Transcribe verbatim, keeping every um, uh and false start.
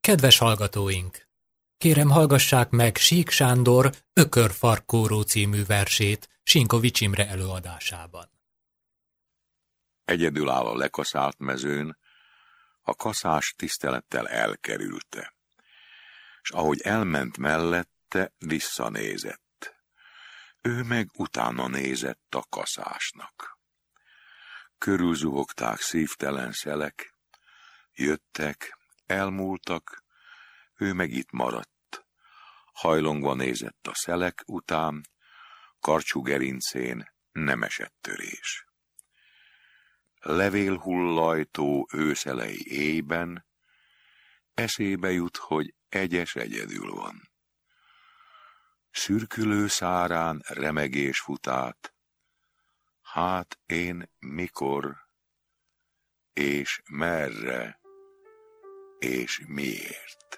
Kedves hallgatóink! Kérem, hallgassák meg Sík Sándor Ökörfarkkóró című versét Sinkovics Imre előadásában. Egyedül áll a lekaszált mezőn, a kaszás tisztelettel elkerülte, s ahogy elment mellette, visszanézett. Ő meg utána nézett a kaszásnak. Körülzuhogták szívtelen szelek, jöttek, elmúltak, ő meg itt maradt. Hajlongva nézett a szelek után, karcsú gerincén nem esett törés. Levélhullajtó őszelei éjben eszébe jut, hogy egyes egyedül van. Szürkülő szárán remegés fut át, hát én mikor, és merre, és miért.